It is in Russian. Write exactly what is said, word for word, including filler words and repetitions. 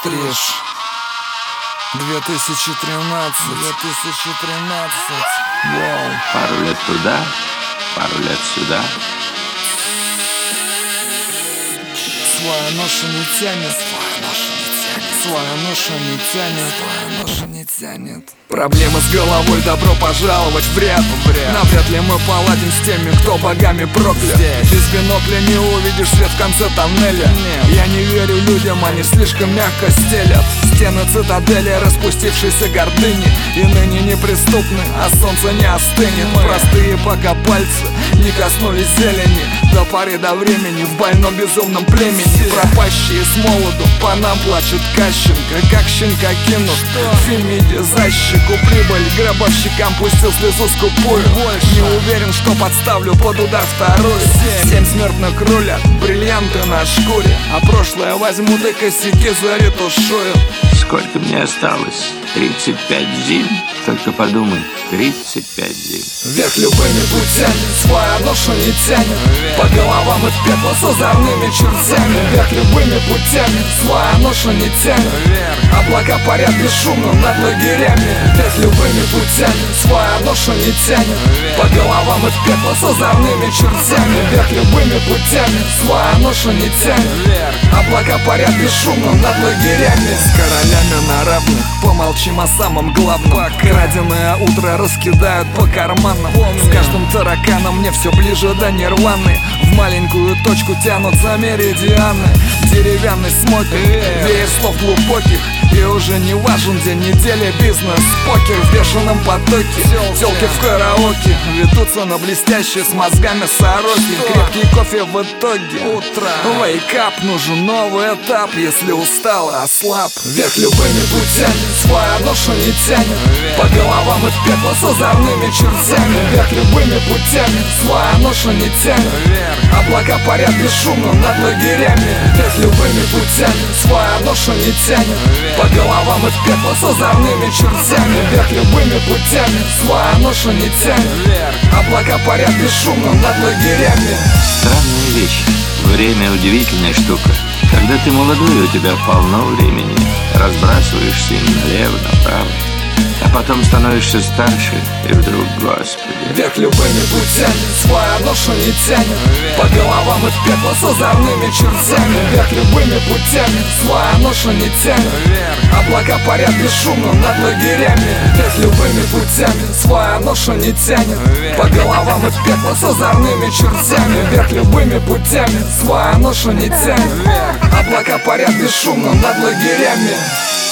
Стриж две тысячи тринадцать, две тысячи тринадцать. Вау. Пару лет туда, пару лет сюда. Своя ноша не тянет, своя ноша не тянет, своя ноша не тянет, своя ноша не тянет. Проблемы с головой, добро пожаловать в ряд. Навряд ли мы поладим с теми, кто богами проклят. Здесь. Без бинокля не увидишь свет в конце тоннеля. Нет. Я не верю людям, они слишком мягко стелят стены цитадели распустившейся гордыни. И ныне неприступны, а солнце не остынет. Мы. Простые пока пальцы не коснулись зелени. До поры до времени в больном безумном племени. Все. Пропащие с молоду, по нам плачет Кащенко. Как щенка кинут в фильме «Дизайщик». Прибыль гробовщикам пустил слезу скупую. Не уверен, что подставлю под удар вторую. Семь смертных рулят, бриллианты на шкуре. А прошлое возьму да косяки заретушую. Сколько мне осталось? тридцать пять зим. Только подумай, тридцать пять зим. Вверх любыми путями, своя ноша не тянет. По головам и в пекло с озорными чертями. Вверх любыми путями, своя ноша не тянет. Облака парят бесшумно над лагерями. Вверх любыми путями, своя ноша не тянет. По головам и в пекло с озорными чертями. Вверх любыми путями, своя ноша не тянет. Облака парят бесшумно над лагерями. С королями на равных, помолчим о самом главном. Краденое утро раскидают по карманам. С каждым тараканом мне все ближе до нирваны. В маленькую точку тянутся меридианы. Деревянный смокер, веер слов глубоких. И уже не важен день недели, бизнес, покер в бешеном потоке. Телки в караоке ведутся на блестящие с мозгами сороки. Крепкий кофе в итоге. Утро. Wake up, нужен новый этап. Если устала, ослаб. Вверх любыми путями, своя ноша не тянет. По головам и в пекло с озорными чертями. Вверх любыми путями, своя ноша не тянет. Облака парят бесшумно над лагерями. Вверх любыми путями, своя ноша не тянет. По головам и в пекло с озорными чертями. Вверх любыми путями, своя ноша не тянет. Облака парят бесшумно над лагерями. Странная вещь. Время удивительная штука. Когда ты молодой, у тебя полно времени. Разбрасываешься им налево, направо. А потом становишься старше, и вдруг, Господи. Вверх любыми путями, своя ноша не тянет. По головам и в пекло с озорными чертями. Вверх любыми путями, своя ноша не тянет. Облака парят бесшумно над лагерями. Вверх любыми путями, своя ноша не тянет. По головам и в пекло с озорными чертями. Вверх любыми путями, своя ноша не тянет. Облака парят бесшумно над лагерями.